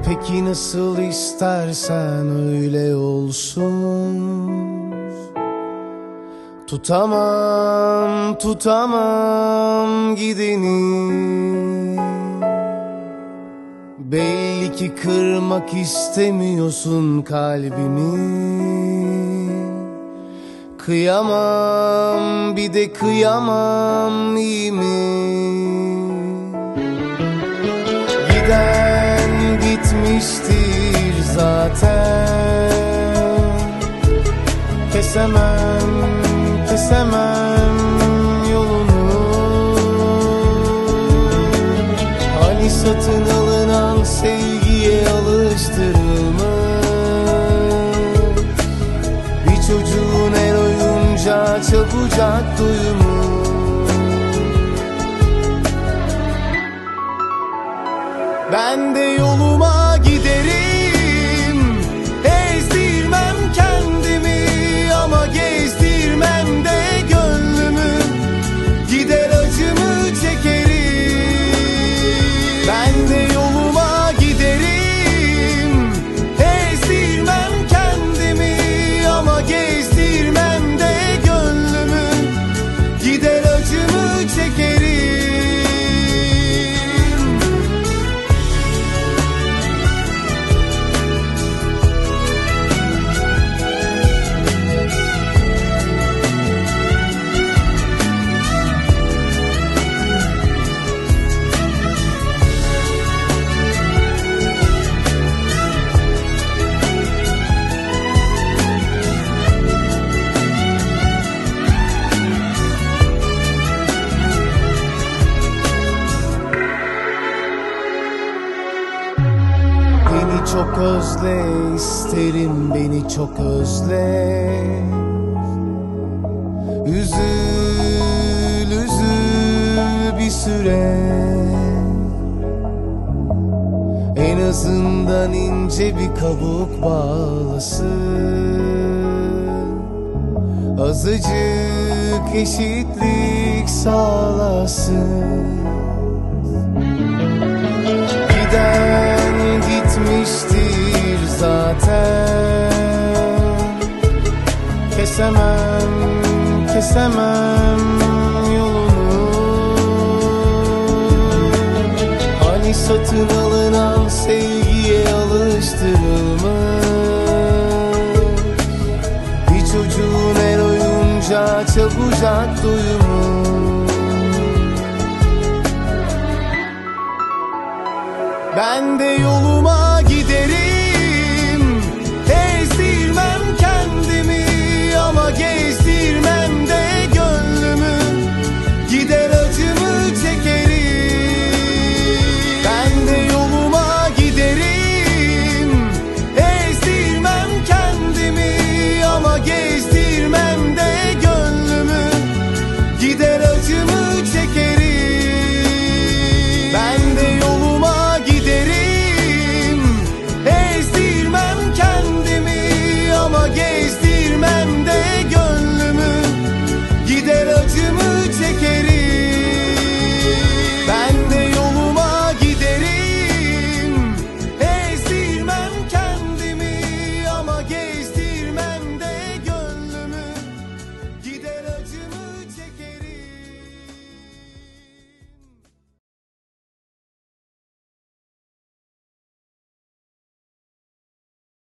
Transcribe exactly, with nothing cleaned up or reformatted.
Peki nasıl istersen öyle olsun. Tutamam, tutamam gideni. Belli ki kırmak istemiyorsun kalbimi. Kıyamam, bir de kıyamam, iyi mi? Giden gitmiştir zaten. Kesemem, kesemem yolunu. Hani satın alınan sevgiye alıştırılmış bir çocuğun el oyuncağı, çabucak duyumu. Ben de yoluma giderim, ezdirmem kendimi ama gezdirmem de gönlümü. Gider acımı çekerim. Ben de yoluma giderim, ezdirmem kendimi ama gezdirmem de gönlümü. Gider acımı çekerim. Beni çok özle, isterim beni çok özle. Üzül, üzül bir süre. En azından ince bir kabuk bağlasın. Azıcık eşitlik sağlasın. Giden gitmiştir zaten. Kesemem, kesemem yolunu. Hani satın alınan sevgiye alıştırılmış bir çocuğun el oyuncağı, çabucak duyumu. Ben de yoluma